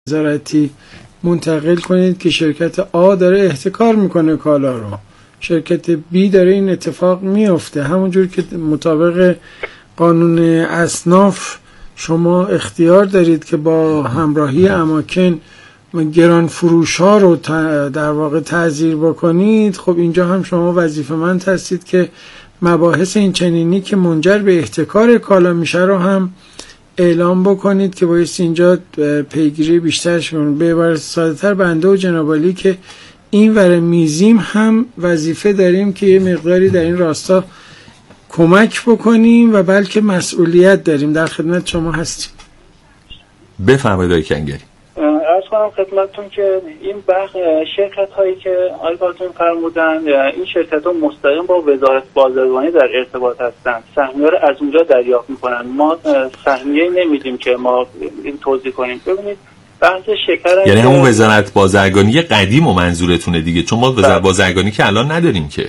وزارتی منتقل کنید که شرکت آ داره احتکار میکنه کالا رو، شرکت بی داره این اتفاق میفته. همونجور که مطابق قانون اصناف شما اختیار دارید که با همراهی اماکن گران فروش ها رو در واقع تعزیر بکنید، خب اینجا هم شما وظیفه‌مند هستید که مباحث این چنینی که منجر به احتکار کالا میشه رو هم اعلام بکنید که باید اینجا پیگیری بیشترش کنید. به عبارت ساده‌تر بنده و جناب عالی که این ور میزیم هم وظیفه داریم که یه مقداری در این راستا کمک بکنیم و بلکه مسئولیت داریم. در خدمت شما هستیم. بفرمایید آقای کنگری. عرض کنم خدمتتون که این شرکت هایی که آقای کارتون فرمودن، این شرکت ها مستقیم با وزارت بازرگانی در ارتباط هستند، سهمیه رو از اونجا دریافت میکنن. ما سهمیه نمیدیم که ما این توضیح کنیم. ببینید بحث شکر یعنی همون وزارت بازرگانی قدیم و منظورتونه دیگه، چون ما وزارت بازرگانی که الان نداریم که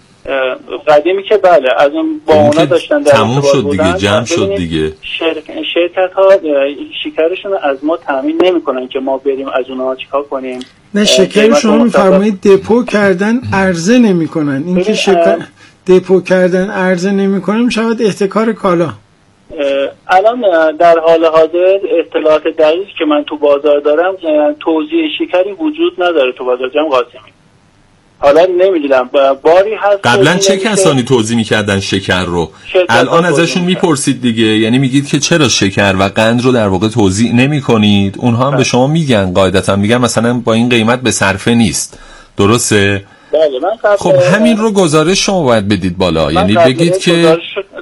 قدیمی که بله از اون با اونا داشتن در تموم شد دیگه، جمع شد دیگه. شرکت ها شکرشون از ما تامین نمیکنن که ما بریم از اونها چیکار کنیم. نه شکر شما میفرمایید دپو کردن عرضه نمیکنن، این که شکر دپو کردن عرضه نمیکنن شاید احتکار کالا. الان در حال حاضر اطلاعات دقیق که من تو بازار دارم توزیع شکری وجود نداره تو بازار جناب قاسمی. حالا نمیدونم باری هست قبلا چه کسانی توزیع میکردن شکر رو؟ الان ازشون میپرسید دیگه، یعنی میگید که چرا شکر و قند رو در واقع توزیع نمی کنید؟ اونها هم به شما میگن، قاعدتا میگن مثلا با این قیمت به صرفه نیست، درسته؟ بله من خب همین رو گزارش شما باید بدید بالا، یعنی بگید که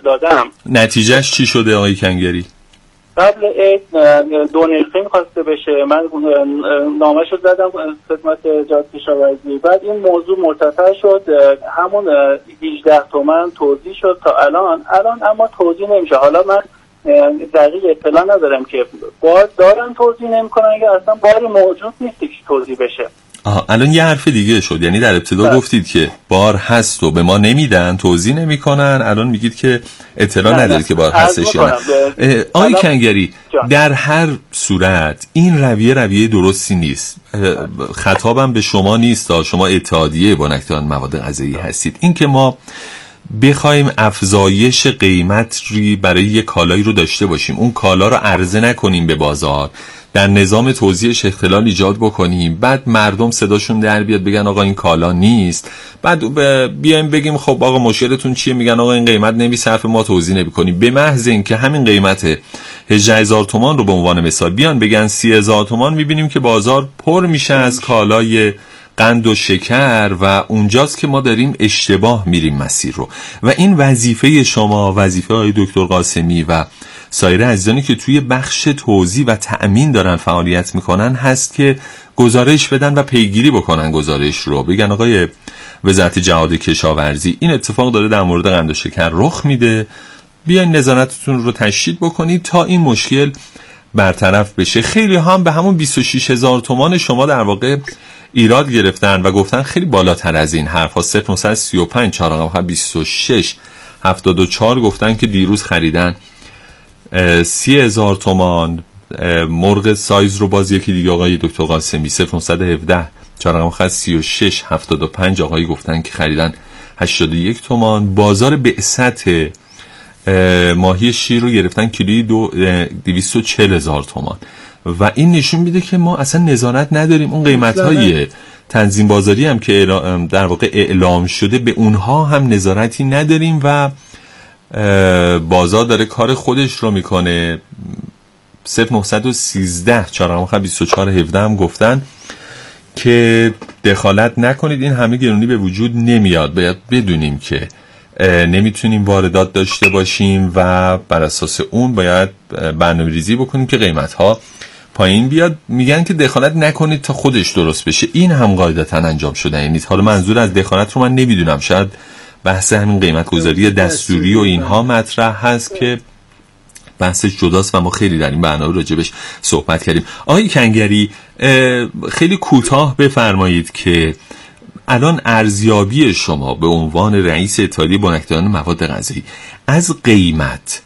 نتیجهش چی شده آقای کنگری؟ قبل عید دو نرخی می‌خواسته بشه، من نامه‌شو زدم خدمت وزارت کشاورزی، بعد این موضوع مرتفع شد، همون 18 تومن توزیع شد تا الان اما توزیع نمیشه. حالا من دقیق اطلاع ندارم که بار دارن توزیع نمیکنن یا اصلا باری موجود نیست که توزیع بشه. الان یه حرف دیگه شد، یعنی در ابتدا گفتید که بار هست و به ما نمیدن، توزیع نمیکنن، الان میگید که اطلاع ندارید که بار هستش یا نه. آقای کنگری در هر صورت این رویه درستی نیست. خطابم به شما نیست، شما اتحادیه بانکداران مواد غذایی هستید. این که ما بخوایم افزایش قیمتی برای یک کالایی رو داشته باشیم، اون کالا رو عرضه نکنیم به بازار، در نظام توزیعش اختلال ایجاد بکنیم، بعد مردم صداشون در بیاد بگن آقا این کالا نیست، بعد بیایم بگیم خب آقا مشکلتون چیه، میگن آقا این قیمت نمیصرفه ما توزیع نمی‌کنیم، به محض اینکه همین قیمت 18000 تومان رو به عنوان مثال بیان بگن 30000 تومان، می‌بینیم که بازار پر میشه از کالای قند و شکر و اونجاست که ما داریم اشتباه میریم مسیر رو. و این وظیفه شما، وظیفه آقای دکتر قاسمی و سایر عزیزانی که توی بخش توزیع و تأمین دارن فعالیت میکنن هست که گزارش بدن و پیگیری بکنن گزارش رو، بگن آقای وزارت جهاد کشاورزی این اتفاق داره در مورد قند و شکر رخ میده، بیاین نظارتتون رو تشدید بکنید تا این مشکل برطرف بشه. خیلی هم به همون 26000 تومان شما در واقع ایراد گرفتن و گفتن خیلی بالاتر از این حرفا، 0935 426 74 گفتن که دیروز خریدن 30000 تومان. مرغ سایز رو باز یکی دیگه آقای دکتر قاسمی 0917 436 75 آقایی گفتن که خریدن 81 تومان. بازار بعثت ماهی شیر رو گرفتن کیلویی 240,000 تومان و این نشون میده که ما اصلا نظارت نداریم. اون قیمت‌های تنظیم بازاری هم که در واقع اعلام شده به اونها هم نظارتی نداریم و بازار داره کار خودش رو میکنه. 0913 424 17 هم گفتن که دخالت نکنید، این همه گرونی به وجود نمیاد، باید بدونیم که نمیتونیم واردات داشته باشیم و بر اساس اون باید برنامه‌ریزی بکنیم که قیمت‌ها پایین بیاد. میگن که دخالت نکنید تا خودش درست بشه، این هم قاعدتاً انجام شده یعنی. حالا منظور از دخالت رو من نمیدونم، شاید بحث همین قیمت گذاری دستوری و اینها مطرح هست که بحثش جداست و ما خیلی در این برنامه راجبش صحبت کردیم. آقای کنگری خیلی کوتاه بفرمایید که الان ارزیابی شما به عنوان رئیس اتحادیه بانکداران مواد غذایی از قیمت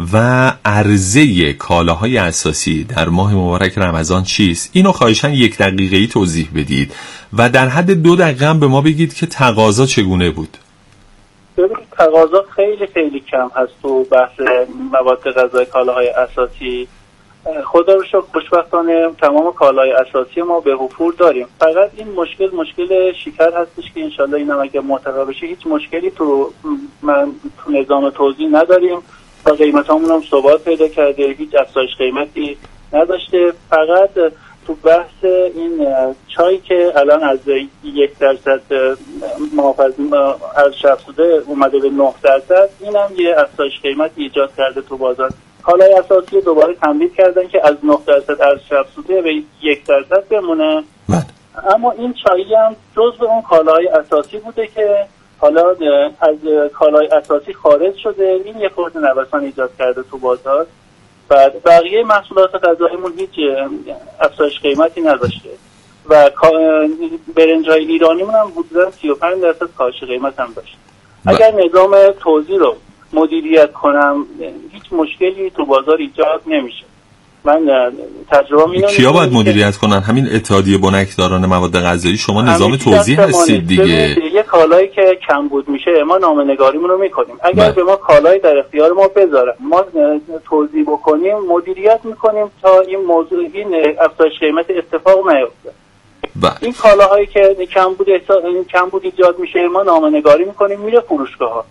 و عرضه کالاهای اساسی در ماه مبارک رمضان چیست؟ اینو خواهشاً 1 دقیقه‌ای توضیح بدید و در حد 2 دقیقه هم به ما بگید که تقاضا چگونه بود. ببینید تقاضا خیلی خیلی کم هست تو بحث مواد غذایی کالاهای اساسی. خدا رو شکر خوشبختانه تمام کالاهای اساسی ما به وفور داریم. فقط این مشکل شکر هستش که انشالله این هم اگه معتبر بشه هیچ مشکلی تو نظام توزیع نداریم و قیمت همون هم ثبات پیدا کرده، هیچ افزایش قیمتی نداشته. فقط تو بحث این چایی که الان از 1% محافظ ارزش افزوده اومده به 9%، این هم یه افزایش قیمت ایجاد کرده تو بازار. کالای اساسی دوباره تمدید کردن که از 9% ارزش افزوده به 1% بمونه. اما این چایی هم جزء اون کالای اساسی بوده که حالا از کالای اساسی خارج شده. این یه خورده نوسان ایجاد کرده تو بازار. بعد بقیه محصولات غذاییمون هیچ افزایش قیمتی نداشته و برنج‌های ایرانیمون هم حدوداً 35% کاهش قیمت هم داشت. اگر نظام توزیع رو مدیریت کنم هیچ مشکلی تو بازار ایجاد نمیشه. من تجربه اینو کیا باید مدیریت کنن؟ همین اتحادیه بنکداران مواد غذایی. شما نظام توزیع هستید دیگه. یه کالایی که کمبود میشه ما نامه‌نگاریمون رو میکنیم. اگر به ما کالایی در اختیار ما بذارن ما توزیع بکنیم مدیریت میکنیم تا این موضوع این افزایش قیمت اتفاق نیفته. این کالاهایی که کمبود ایجاد میشه ما نامه‌نگاری میکنیم میره فروشگاه‌ها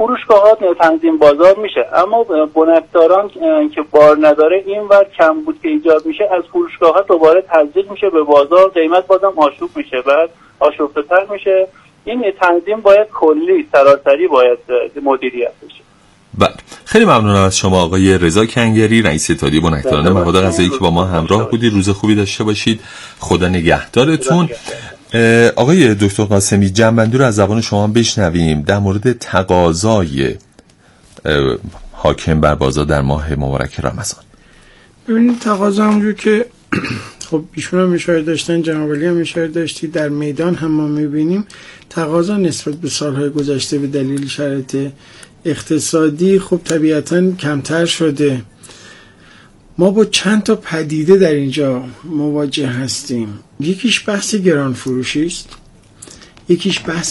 تنظیم بازار میشه. اما بنکداران که بار نداره این ور کمبود که ایجاد میشه از فروشگاه‌ها دوباره تزریق میشه به بازار، قیمت بازم آشوب میشه، بعد آشفته‌تر میشه. این تنظیم باید کلی سراسری باید مدیریت بشه. بله، خیلی ممنونم از شما آقای رضا کنگری، رئیس اتحادیه بنکداران مواد غذایی که با ما همراه بودید. روز خوبی داشته باشید. خدا نگهدارتون. آقای دکتر قاسمی، جنبندی رو از زبان شما بشنویم در مورد تقاضای حاکم بر بازار در ماه مبارک رمضان. ببینید تقاضا همونجور که خب ایشون هم اشاره داشتن، جناب علی هم اشاره داشتی، در میدان هم ما میبینیم تقاضا نسبت به سالهای گذشته به دلیل شرایط اقتصادی خب طبیعتاً کمتر شده. ما با چند تا پدیده در اینجا مواجه هستیم. یکیش بحث گران فروشی است، یکیش بحث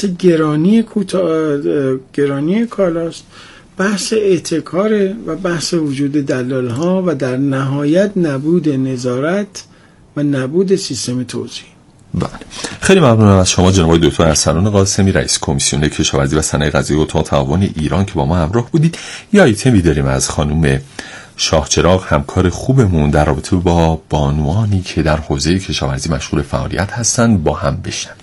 گرانی کالاست، بحث احتکار و بحث وجود دلال ها و در نهایت نبود نظارت و نبود سیستم توزیع. بله، خیلی ممنونم از شما جناب دکتر ارسلان قاسمی، رئیس کمیسیون کشاورزی و صنایع غذایی اتاق تعاون ایران که با ما همراه بودید. یه آیتمی داریم از خانم شاهچراغ، همکار خوبمون، در رابطه با بانوانی که در حوزه کشاورزی مشغول فعالیت هستن، با هم بشنویم.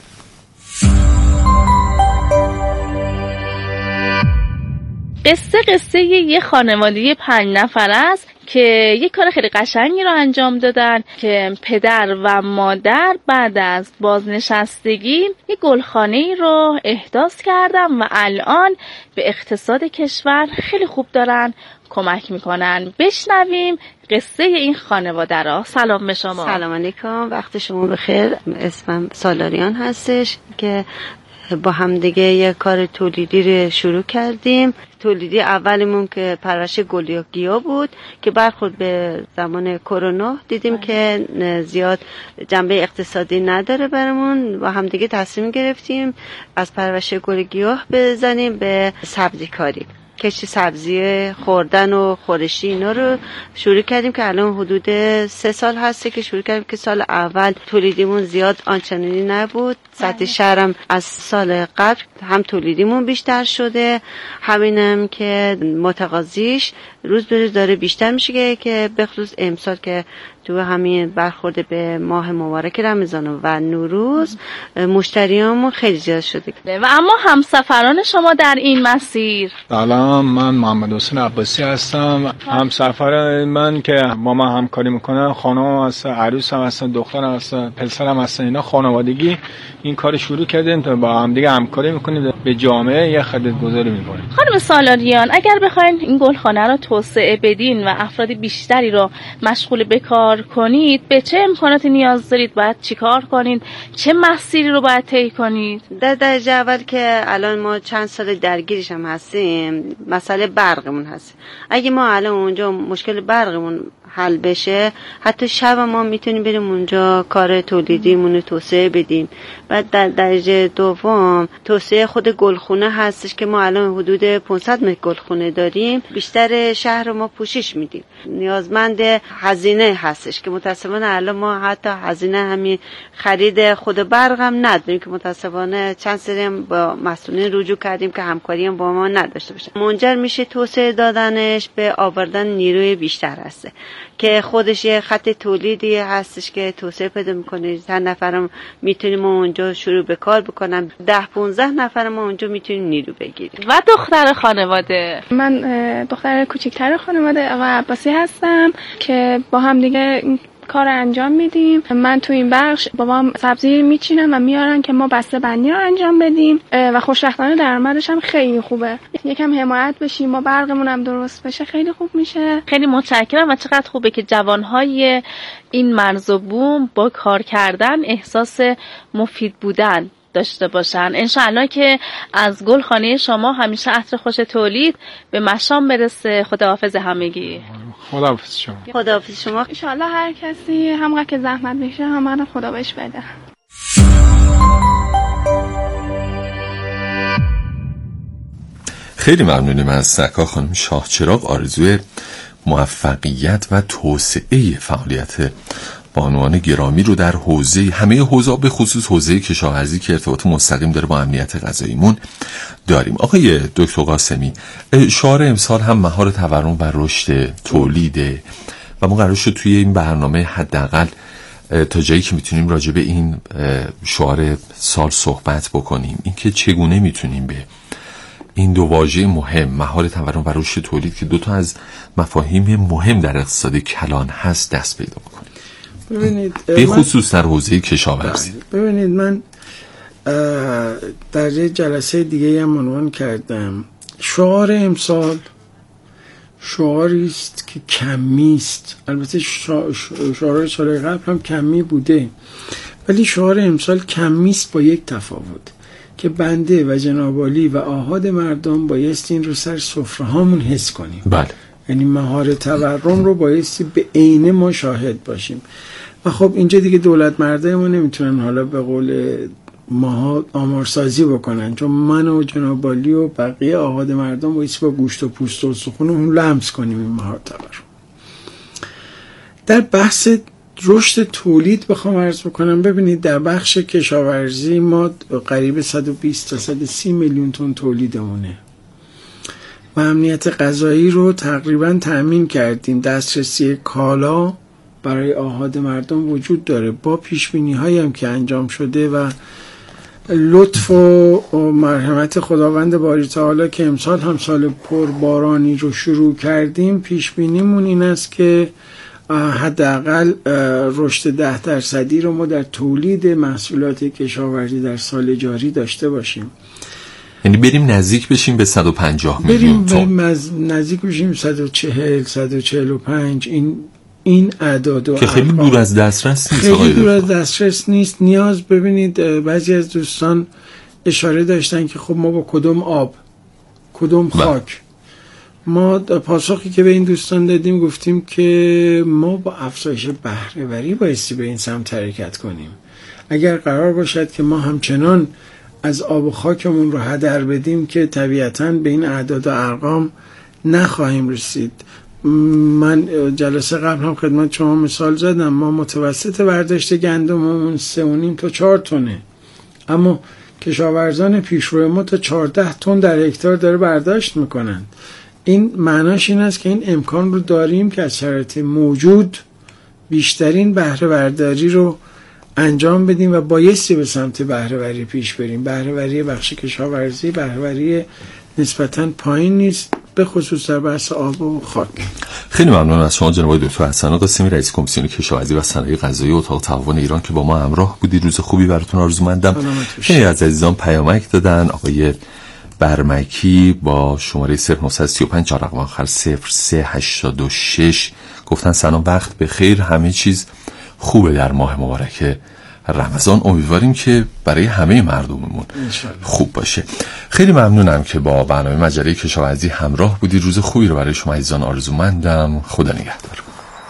قصه یه خانواده 5 نفر است که یک کار خیلی قشنگی رو انجام دادن که پدر و مادر بعد از بازنشستگی یک گلخانه‌ای رو احداث کردن و الان به اقتصاد کشور خیلی خوب دارن کمک میکنن. بشنویم قصه این خانواده را. سلام به شما. سلام علیکم، وقت شما بخیر. اسمم سالاریان هستش که با هم دیگه یه کار تولیدی رو شروع کردیم. تولیدی اولمون که پرورش گل و گیاه بود که برخورد به زمان کرونا دیدیم که زیاد جنبه اقتصادی نداره برامون. با هم دیگه تصمیم گرفتیم از پرورش گل و گیاه بزنیم به سبزی کاری. کشت سبزی خوردن و خورشی اینا رو شروع کردیم که الان حدود 3 سال هسته که شروع کردیم که سال اول تولیدیمون زیاد آنچنانی نبود. سطح شهرم از سال قبل هم تولیدیمون بیشتر شده، همینم که متقاضیش روز به روز داره بیشتر میشه که به خصوص امسال که تو همین برخورد به ماه مبارک رمضان و نوروز مشتریامون خیلی زیاد شده. و اما همسفران شما در این مسیر؟ سلام، من محمد حسین عباسی هستم. همسفر من که با من همکاری میکنن خانم هست، عروس هم هست، دخترم هست، پسرم هست، اینا خانوادگی این کار شروع کردیم تا با هم دیگه همکاری میکنیم، به جامعه یه خدمتگذاری میکنیم. خانم سالاریان، اگر بخواید این گلخانه رو توسعه بدین و افراد بیشتری رو مشغول به کار کار کنید به چه امکاناتی نیاز دارید؟ باید چیکار کنید؟ چه مسیری رو باید طی کنید؟ در درجه اول که الان ما چند سال درگیرش هم هستیم، مسئله برقمون هست. اگه ما الان اونجا مشکل برقمون حل بشه، حتی شب ما میتونیم بریم اونجا کار تولیدیمون رو توسعه بدیم. بعد در درجه دوم توسعه خود گلخونه هستش که ما الان حدود 500 متر گلخونه داریم. بیشتر شهر رو ما پوشش میدیم. نیازمند هزینه هستش که متاسفانه الان ما حتی هزینه همین خرید خود برق هم نداریم که متاسفانه چند سری هم با مسئولین رجوع کردیم که همکاری هم با ما نداشته باشه. منجر میشه توسعه دادنش به آوردن نیروی بیشتر هسته که خودش یه خط تولیدی هستش که توسعه پیدا میکنه. چند نفرم میتونیم اونجا شروع به کار بکنم، 10-15 نفر ما اونجا میتونیم نیرو بگیریم. و دختر خانواده؟ من دختر کوچکتر خانواده آقا عباسی هستم که با هم دیگه کار انجام میدیم. من تو این بخش بابام سبزی میچینم و میارن که ما بسته بندی رو انجام بدیم و خوشبختانه درآمدش هم خیلی خوبه. یکم حمایت بشیم ما برقمون هم درست بشه خیلی خوب میشه. خیلی متشکرم و چقدر خوبه که جوانهای این مرز و بوم با کار کردن احساس مفید بودن داشته باشن. انشاءالله که از گلخانه شما همیشه عطر خوش تولید به مشام برسه. خداحافظ همگی. خداحافظ شما. خداحافظ شما. انشاءالله هر کسی همونقدر که زحمت بکشه همونقدر خدا بهش بده. خیلی ممنونیم از سکا خانم شاهچراغ. آرزوی موفقیت و توسعه فعالیت بانوان گرامی رو در همه حوزه به خصوص حوزه کشاورزی که ارتباط مستقیم داره با امنیت غذاییمون داریم. آقای دکتر قاسمی، شعار امسال هم مهار تورم و رشد تولیده و ما قرار شد توی این برنامه حداقل تا جایی که میتونیم راجع به این شعار سال صحبت بکنیم، اینکه چگونه میتونیم به این دو واژه مهم مهار تورم و رشد تولید که دوتا از مفاهیم مهم در اقتصاد کلان هست دست پیدا بکنیم. ببینید به خصوص در حوزه کشاورزی. ببینید من در یه جلسه دیگه هم عنوان کردم شعار امسال شعاری است که کمی است. البته شعار سال قبل هم کمی بوده ولی شعار امسال کمی است با یک تفاوت که بنده و جناب عالی و آحاد مردم بایستی این رو سر سفره هامون حس کنیم. بله. یعنی مهار تورم رو بایستی به عینه ما شاهد باشیم و خب اینجا دیگه دولت مرده ما نمیتونن حالا به قول ماها آمارسازی بکنن، چون من و جناب عالی و بقیه آحاد مردم بایستی با گوشت و پوست و استخونمون لمس کنیم این مهار تورم. در بحث رشد تولید بخوام عرض بکنم، ببینید در بخش کشاورزی ما قریب 120 تا 130 میلیون تن تولیدمونه و امنیت غذایی رو تقریبا تأمین کردیم. دسترسی کالا برای آحاد مردم وجود داره با پیشبینی هایی هم که انجام شده و لطف و مرحمت خداوند باری تعالی که امسال هم سال پربارانی رو شروع کردیم. پیشبینیمون این است که حداقل رشد 10% رو ما در تولید محصولات کشاورزی در سال جاری داشته باشیم. یعنی بریم نزدیک بشیم به 150 میلیون تن. بریم نزدیک بشیم 140 145. این اعداد که خیلی دور از دسترس نیست. خیلی دور از دسترس نیست. نیاز ببینید بعضی از دوستان اشاره داشتن که خب ما با کدوم آب کدوم خاک. ما پاسخی که به این دوستان دادیم گفتیم که ما با افزایش بهره‌وری بایستی به این سمت حرکت کنیم. اگر قرار باشد که ما همچنان از آب و خاکمون رو هدر بدیم که طبیعتاً به این اعداد و ارقام نخواهیم رسید. من جلسه قبل هم خدمت شما مثال زدم، ما متوسط برداشت گندممون 3.5 تا 4 تنه، اما کشاورزان پیشرو ما تا 14 تن در هکتار داره برداشت میکنن. این معناش این است که این امکان رو داریم که از شرایط موجود بیشترین بهره برداری رو انجام بدیم و بایستی به سمت بهره‌وری پیش بریم. بهره‌وری بخش کشاورزی بهره‌وری نسبتاً پایین نیست، به خصوص در بحث آب و خاک. خیلی ممنون از شما جناب دکتر حسن قاسمی، رئیس کمیسیون کشاورزی و صنایع غذایی اتاق تعاون ایران که با ما همراه بودید. روز خوبی براتون آرزومندم. خیلی از عزیزان پیامک دادن. آقای برمکی با شماره 0935 4 رقم آخر 0386 گفتن سلام، وقت به خیر، همه چیز خوبه در ماه مبارک رمضان. امیدواریم که برای همه مردممون خوب باشه. خیلی ممنونم که با برنامه مجله کشاورزی همراه بودید. روز خوبی رو برای شما عزیزان آرزومندم. خدا نگهدار.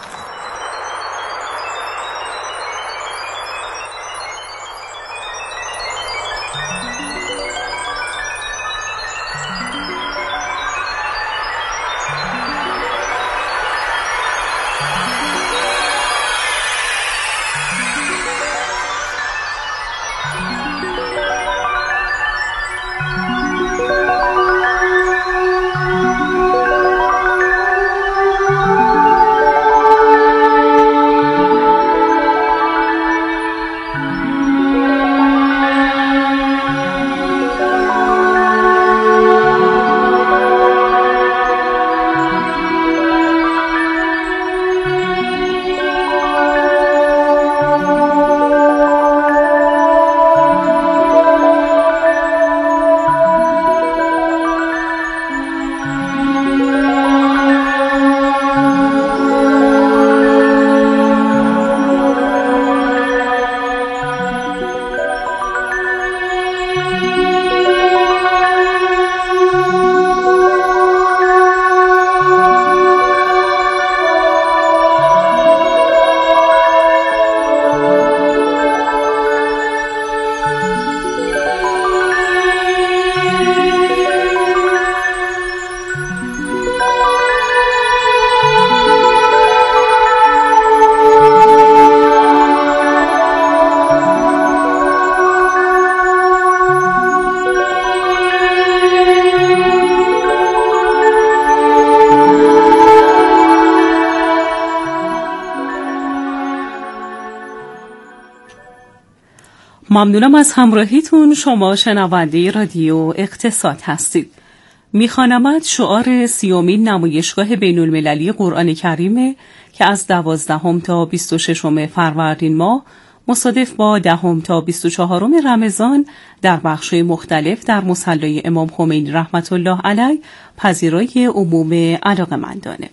ممنونم از همراهیتون. شما شنونده رادیو اقتصاد هستید. میخوانمت شعار 30مین نمایشگاه بین‌المللی قرآن کریمه که از 12 تا 26 فروردین ماه مصادف با 10 تا 24 رمضان در بخش‌های مختلف در مصلی امام خمینی رحمت الله علیه پذیرای عموم علاقه‌مندانه.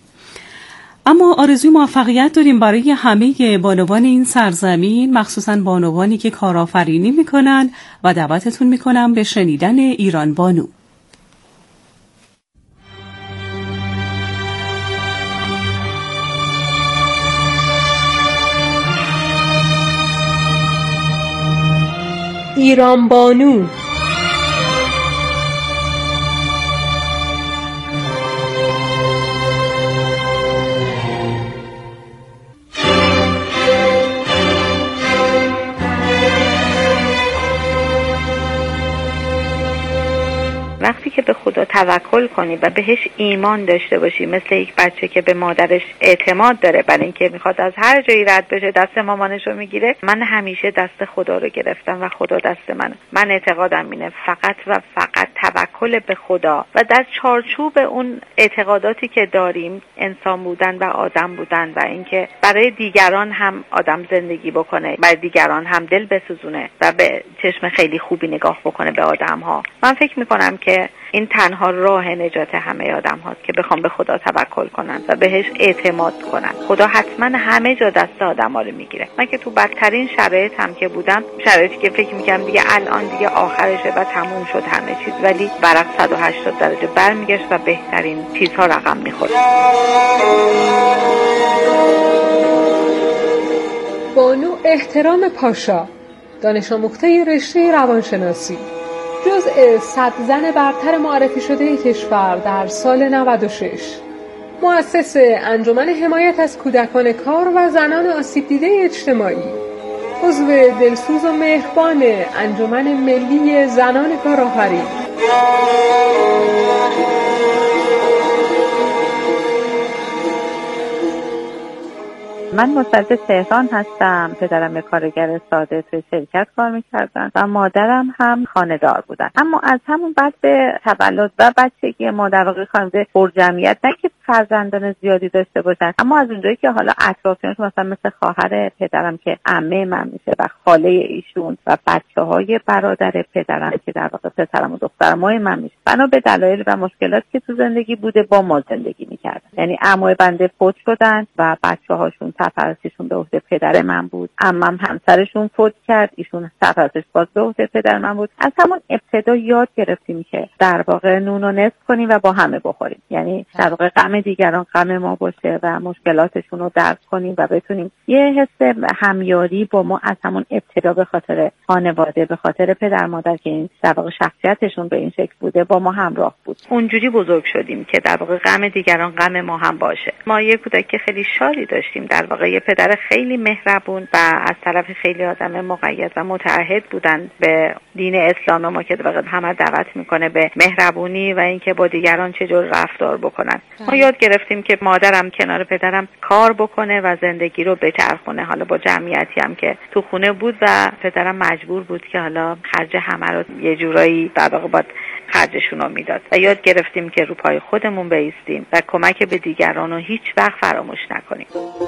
اما آرزوی موفقیت داریم برای همه بانوان این سرزمین، مخصوصاً بانوانی که کارآفرینی میکنن و دعوتتون میکنم به شنیدن ایران بانو. ایران بانو وقتی که به خدا توکل کنی و بهش ایمان داشته باشی، مثل یک بچه که به مادرش اعتماد داره برای اینکه میخواد از هر جایی رد بشه دست مامانشو میگیره، من همیشه دست خدا رو گرفتم و خدا دست من اعتقادم اینه فقط و فقط توکل به خدا و در چارچوب اون اعتقاداتی که داریم، انسان بودن و آدم بودن و اینکه برای دیگران هم آدم زندگی بکنه، برای دیگران هم دل بسوزونه و به چشم خیلی خوبی نگاه بکنه به آدم ها. من فکر میکنم که این تنها راه نجات همه آدم هاست که بخوام به خدا توکل کنن و بهش اعتماد کنن. خدا حتما همه جا دست آدم ها رو میگیره. من که تو بدترین شرایط هم که بودم، شرایطی که فکر میکنم دیگه الان دیگه آخرشه و تموم شد همه چیز، ولی برعکس 180 درجه برمیگشت و بهترین چیزها رقم میخورد. بانو احترام پاشا، دانش آموخته رشته روانشناسی، جزء 100 زن برتر معرفی شده کشور در سال 96، مؤسس انجمن حمایت از کودکان کار و زنان آسیب دیده اجتماعی، عضو دلسوز و مهربان انجمن ملی زنان کارآفرین. من مستعد تهران هستم. پدرم کارگر ساده توی شرکت کار میکردن و مادرم هم خانه‌دار بودن. اما از همون بعد به تولد و بچگی ما در واقع خانواده پرجمعیت، نه که فرزندان زیادی داشته باشن، اما از اونجایی که حالا اطرافیانشون مثلا مثل خواهر پدرم که عمه من میشه و خاله ایشون و بچه‌های برادر پدرم که در واقع پسرم و دخترمای من میشه، بنا به دلایل و مشکلاتی که تو زندگی بوده با ما زندگی میکردن. یعنی عموی بنده فوت شدن و بچه‌هاشون سرپرستیشون به عهده پدر من بود. عمم همسرشون فوت کرد، ایشون سرپرستش باز به عهده پدر من بود. از همون ابتدا یاد گرفتیم که در واقع نون و نصف کنیم و با همه بخوریم. یعنی در واقع غم دیگران غم ما باشه و مشکلاتشون رو درک کنیم و بتونیم یه حس همیاری با ما از همون ابتدا به خاطر خانواده، به خاطر پدر مادر که این در واقع شخصیتشون به این شکل بوده با ما همراه بود. اونجوری بزرگ شدیم که در واقع غم دیگران غم ما هم باشه. ما یه کودکی خیلی شادی داشتیم، در واقع یه پدر خیلی مهربون و از طرف خیلی آدم مقید و متعهد بودن به دین اسلام ما که در واقع همه دعوت میکنه به مهربونی و اینکه با دیگران چجور رفتار بکنن. ما یاد گرفتیم که مادرم کنار پدرم کار بکنه و زندگی رو بچرخونه، حالا با جمعیتی هم که تو خونه بود و پدرم مجبور بود که حالا خرج همه رو یه جورایی در واقع باید خرجشون رو میداد و یاد گرفتیم که رو پای خودمون بایستیم و کمک به دیگران رو هیچ وقت فراموش نکنیم.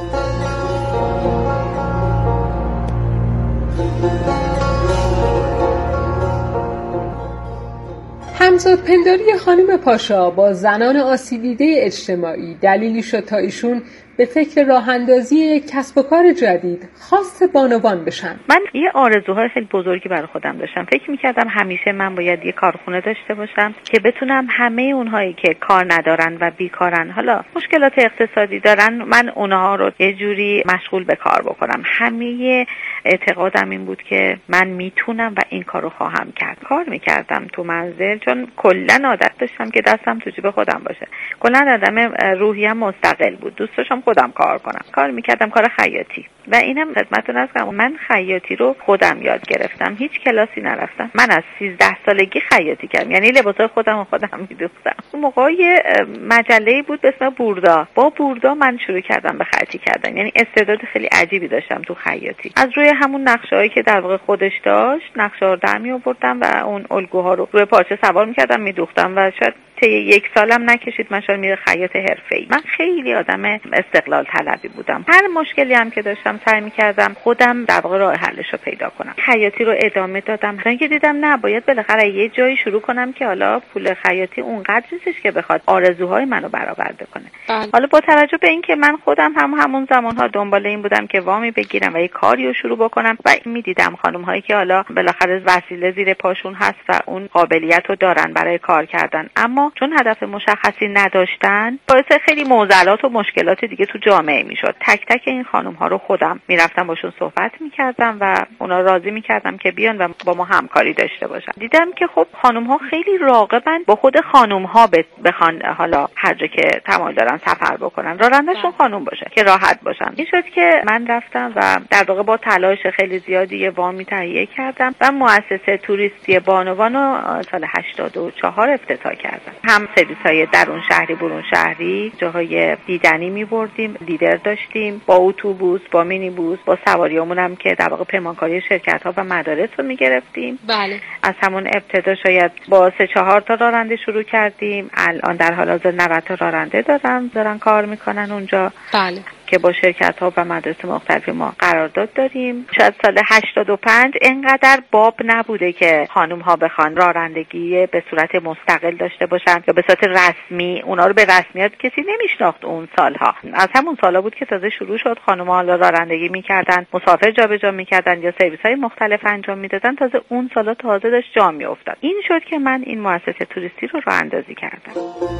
همزادپنداری خانم پاشا با زنان آسیب دیده اجتماعی دلیلی شد تا ایشون به فکر راه اندازی کسب و کار جدید خاص بانوان بشن. من یه آرزوهای خیلی بزرگی برای خودم داشتم. فکر می‌کردم همیشه من باید یه کارخونه داشته باشم که بتونم همه اونهایی که کار ندارن و بیکارن، حالا مشکلات اقتصادی دارن، من اونها رو یه جوری مشغول به کار بکنم. همه اعتقادم این بود که من میتونم و این کارو خواهم کرد. کار می‌کردم تو منزل چون کلاً عادت داشتم که دستم تو جیب خودم باشه. کلاً آدم روحیم مستقل بود. دوست داشتم خودم کار کنم. کار میکردم، کار خیاطی. و اینم خدمتتون عرض کنم من خیاطی رو خودم یاد گرفتم. هیچ کلاسی نرفتم. من از 13 سالگی خیاطی کردم. یعنی لباسای خودم میدوختم. اون موقع مجله‌ای بود به اسم بوردا. با بوردا من شروع کردم به خیاطی کردن. یعنی استعداد خیلی عجیبی داشتم تو خیاطی. از روی همون نقشه‌هایی که در واقع خودش داشت، نقشه‌ها رو در می‌آوردم و اون الگوها رو روی پارچه سوار می‌کردم، میدوختم و شاید یک سالم نکشید من شدم میره خیاط حرفه‌ای. من خیلی آدم استقلال طلبی بودم. هر مشکلی هم که داشتم سعی می‌کردم خودم در واقع راه حلش رو پیدا کنم. خیاطی رو ادامه دادم. چون که دیدم نه، باید بالاخره یه جایی شروع کنم که حالا پول خیاطی اونقدر نیستش که بخواد آرزوهای منو برآورده کنه. حالا با توجه به اینکه من خودم همون زمانها دنبال این بودم که وامی بگیرم و یه کاری رو شروع بکنم و می‌دیدم خانم‌هایی که حالا بالاخره وسیله زیر پاشون هست و اون قابلیت رو دارن برای کار کردن، اما چون هدف مشخصی نداشتن باعث خیلی معضلات و مشکلات دیگه تو جامعه میشد. تک تک این خانم ها رو خودم میرفتم باشون صحبت میکردم و اونا راضی میکردم که بیان و با ما همکاری داشته باشن. دیدم که خب خانم ها خیلی راغبن با خود خانم ها بخوان حالا هر جا که تمایل دارن سفر بکنن، راننده‌شون خانم باشه که راحت باشن. این شد که من رفتم و در واقع با تلاش خیلی زیادی یه وامی تهیه کردم و مؤسسه توریستی بانوان رو سال 84 افتتاح کردم. هم سرویس‌های درون شهری برون شهری، جاهای دیدنی می‌بردیم، لیدر داشتیم، با اتوبوس، با مینیبوس، با سواریامون هم که در واقع پیمانکاری شرکت‌ها و مدارس رو می‌گرفتیم. بله. از همون ابتدا شاید با 3-4 تا راننده شروع کردیم. الان در حال حاضر 90 تا راننده دارن کار می‌کنن اونجا. بله. که با شرکت‌ها و مدارس مختلفی ما قرارداد داریم. شاید سال 85 اینقدر باب نبوده که خانم‌ها بخوان رانندگی به صورت مستقل داشته باشن یا به صورت رسمی. اونا رو به رسمیت کسی نمیشناخت اون سالها. از همون سالا بود که تازه شروع شد خانم‌ها رانندگی می‌کردن، مسافر جابجا می‌کردن یا سرویس‌های مختلف انجام می‌دادن. تازه اون سالا تازه داشت جا می‌افتاد. این شد که من این مؤسسه توریستی رو راه اندازی کردم.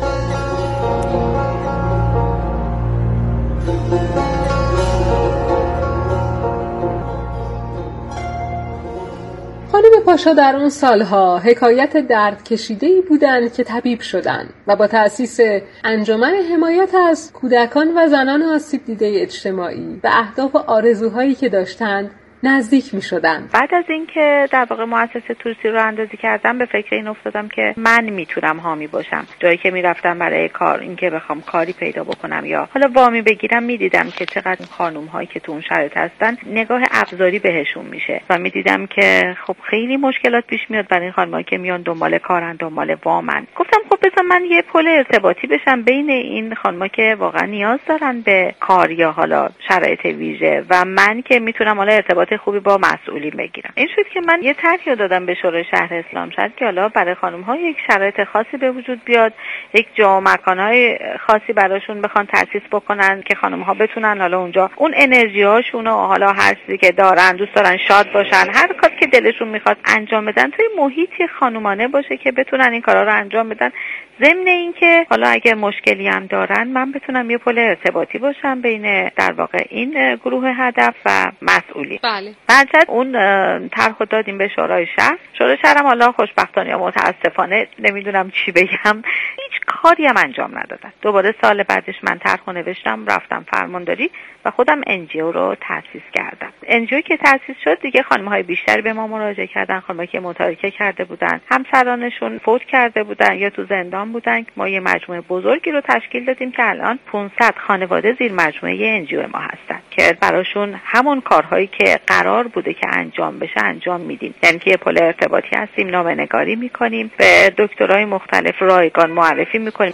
خانم پاشا در اون سالها حکایت درد کشیده‌ای بودند که طبیب شدند و با تأسیس انجمن حمایت از کودکان و زنان آسیب دیده اجتماعی به اهداف و آرزوهایی که داشتند نزدیک می شدن. بعد از اینکه در واقع مؤسسه توریستی رو اندازی کردم به فکر این افتادم که من میتونم حامی باشم. جایی که میرفتم برای کار، اینکه بخوام کاری پیدا بکنم یا حالا وامی بگیرم، میدیدم که چقدر خانم هایی که تو اون شرایط هستن نگاه ابزاری بهشون میشه و میدیدم که خب خیلی مشکلات پیش میاد برای این خانم‌ها که میان دنبال کارن، دنبال وامن. گفتم خب بذار من یه پل ارتباطی بشم بین این خانم‌ها که واقعا نیاز دارن به کار یا حالا شرایط ویژه و من که میتونم حالا ارتباط خوبی با مسئولین بگیرم. این شد که من یه طرحی دادم به شورای شهر اسلام شهر که حالا برای خانم‌ها یک شرایط خاصی به وجود بیاد، یک جا و مکان‌های خاصی براشون بخوان تأسیس بکنن که خانم‌ها بتونن حالا اونجا اون انرژی‌هاشون و حالا هر چیزی که دارن، دوست دارن شاد باشن، هر کاری که دلشون میخواد انجام بدن توی محیطی خانومانه باشه که بتونن این کارا رو انجام بدن. ضمن این که حالا اگه مشکلی هم دارن من بتونم یه پل ارتباطی باشم بین در واقع این گروه هدف و مسئولی. بله. بعد اون طرح دادیم به شورای شهر. شورای شهر هم حالا خوشبختانه یا متاسفانه نمیدونم چی بگم هیچ کاری هم انجام ندادن. دوباره سال بعدش من طرح نوشتم، رفتم فرمانداری و خودم NGO رو تأسیس کردم. NGO که تأسیس شد دیگه خانم‌های بیشتری به ما مراجعه کردن، خانم‌هایی که متارکه کرده بودن، همسرانشون فوت کرده بودن یا تو زندان بودن. ما یه مجموعه بزرگی رو تشکیل دادیم که الان 500 خانواده زیر مجموعه NGO ما هستن که براشون همون کارهایی که قرار بوده که انجام بشه انجام میدیم. یعنی که یه پل ارتباطی هستیم، نامه‌نگاری میکنیم، به دکترای مختلف رایگان معرفی میکنیم.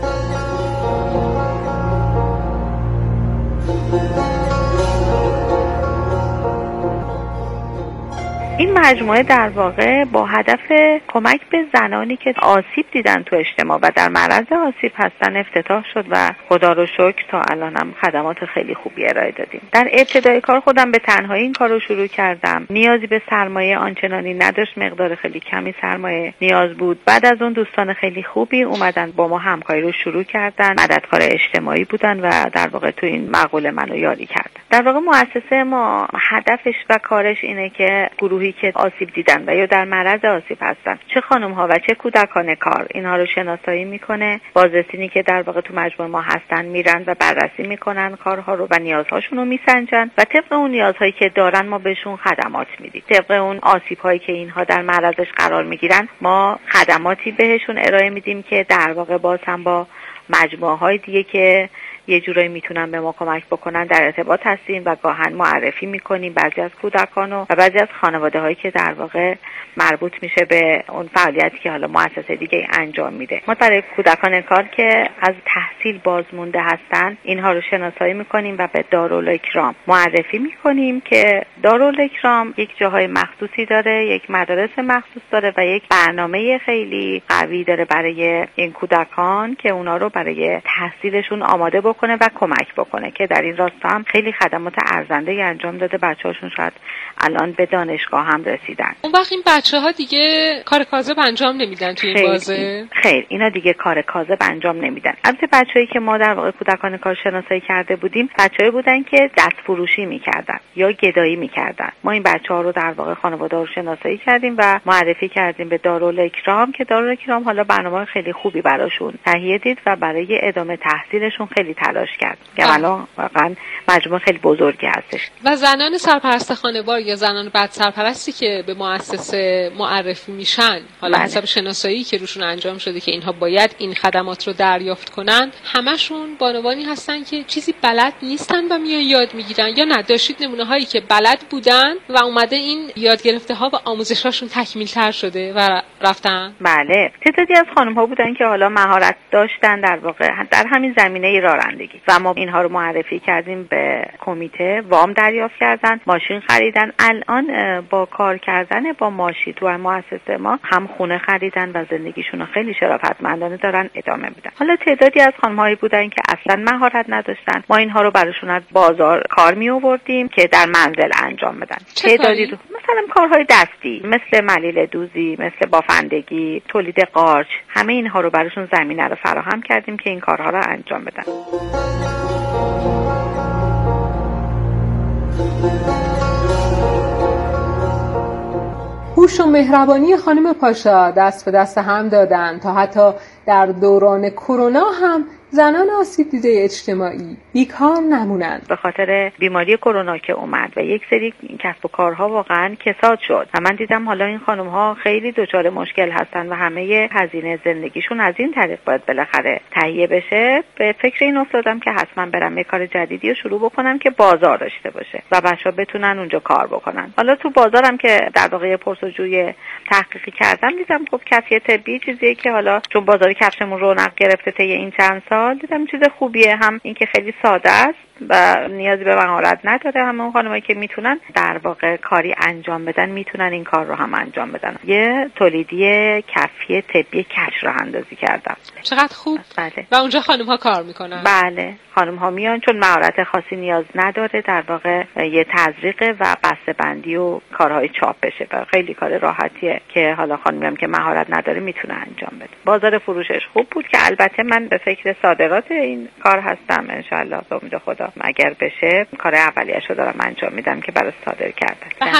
این مجموعه در واقع با هدف کمک به زنانی که آسیب دیدن تو اجتماع و در معرض آسیب هستن افتتاح شد و خدا رو شکر تا الان هم خدمات خیلی خوبی ارائه دادیم. در ابتدای کار خودم به تنهایی این کار رو شروع کردم. نیازی به سرمایه آنچنانی نداشت، مقدار خیلی کمی سرمایه نیاز بود. بعد از اون دوستان خیلی خوبی اومدن با ما همکاری رو شروع کردن، مددکار اجتماعی بودن و در واقع تو این مقوله منو یاری کردن. در واقع مؤسسه ما هدفش و کارش اینه که گروهی که آسیب دیدن و یا در معرض آسیب هستن، چه خانم‌ها و چه کودکان کار، اینها رو شناسایی میکنه. بازرسینی که در واقع تو مجموعه ما هستن میرن و بررسی میکنن کارها رو و نیازهاشون رو میسنجن و طبق اون نیازهایی که دارن ما بهشون خدمات میدیم. طبق اون آسیب‌هایی که اینها در معرضش قرار میگیرن ما خدماتی بهشون ارائه میدیم که در واقع باز هم با مجموعه‌های دیگه که یه جورایی میتونن به ما کمک بکنن در ارتباط هستیم و گاهن معرفی میکنیم بعضی از کودکان و بعضی از خانواده هایی که در واقع مربوط میشه به اون فعالیتی که حالا مؤسسه دیگه انجام میده. ما برای کودکان کار که از تحصیل بازمونده هستن اینها رو شناسایی میکنیم و به دارالاکرام معرفی میکنیم که دارالاکرام یک جاهای مخصوصی داره، یک مدارس مخصوص داره و یک برنامه خیلی قوی داره برای این کودکان که اونا رو برای تحصیلشون آماده بکنه و کمک بکنه که در این راستا هم خیلی خدمات ارزنده‌ای انجام داده. بچه‌هاشون شاید الان به دانشگاه هم رسیدن. اون وقت این بچه‌ها دیگه کار کاذب انجام نمیدن توی این بازه؟ خیر، اینا دیگه کار کاذب انجام نمیدن. البته بچه‌ای که ما در واقع کودکان کار شناسایی کرده بودیم بچه‌ای بودن که دست فروشی می‌کردن یا گدایی می‌کردن. ما این بچه‌ها رو در واقع خانواده رو شناسایی کردیم و معرفی کردیم به دارالاکرام که دارالاکرام حالا برنامه خیلی خوبی براشون تهیه دید و برای ادامه تحصیلشون خیلی تلاش کرد که الان واقعا مجموعه خیلی بزرگی هستش. و زنان سرپرست خانوار یا زنان بعد سرپرستی که به مؤسسه معرفی میشن حالا حسب شناسایی که روشون انجام شده که اینها باید این خدمات رو دریافت کنن، همشون بانوانی هستن که چیزی بلد نیستن و میان یاد میگیرن یا نه داشتید نمونه هایی که بلد بودن و اومده این یاد گرفته ها و آموزشاشون تکمیل تر شده و رفتن؟ بله، تعدادی از خانم ها بودن که حالا مهارت داشتن در واقع در همین زمینه رانندگی و ما اینها رو معرفی کردیم به کمیته، وام دریافت کردن، ماشین خریدن. الان با کار کردن با ماشین تو مؤسسه ما هم خونه خریدن و زندگیشون رو خیلی شرافتمندانه دارن ادامه میدن. حالا تعدادی از خانم‌هایی بودن که اصلا مهارت نداشتن، ما اینها رو براشون از بازار کار می آوردیم که در منزل انجام بدن. تعدادی مثلا کارهای دستی مثل ملیل دوزی، مثل بافندگی، تولید قارچ، همه اینها رو براشون زمینه رو فراهم کردیم که این کارها رو انجام بدن. هوش و مهربانی خانم پاشا دست به دست هم دادن تا حتی در دوران کرونا هم زنان آسیب دیده اجتماعی بیکار نمونند. به خاطر بیماری کرونا که اومد و یک سری کسب و کارها واقعا کساد شد و من دیدم حالا این خانم ها خیلی دچار مشکل هستن و همه هزینه زندگیشون از این طریق باید بالاخره تهیه بشه. به فکر این افتادم که حتما برم یه کار جدیدی رو شروع بکنم که بازار داشته باشه و بچه‌ها بتونن اونجا کار بکنن. حالا تو بازارم که در واقع پرسجوی تحقیقی کردم دیدم خب کفش طبی چیزیه که حالا چون بازار کفشمون رونق گرفته طی این چند سال دیدم چیز خوبیه، هم اینکه خیلی ساده است و نیازی به مهارت نداره. همه اون خانمایی که میتونن در واقع کاری انجام بدن میتونن این کار رو هم انجام بدن. یه تولیدی کفی طبی کفش راه اندازی کردم. چقدر خوب. بله. و اونجا خانم ها کار میکنن؟ بله، خانم ها میان چون مهارت خاصی نیاز نداره، در واقع یه تزریق و بسته بندی و کارهای چاپ بشه و خیلی کار راحتیه که حالا خانمی هم که مهارت نداره میتونه انجام بده. بازار فروشش خوب بود که البته من به فکر صادرات این کار هستم ان شاءالله به امید خدا. اگر بشه کار اولیه‌شو دارم انجام میدم که برای صادر کردن.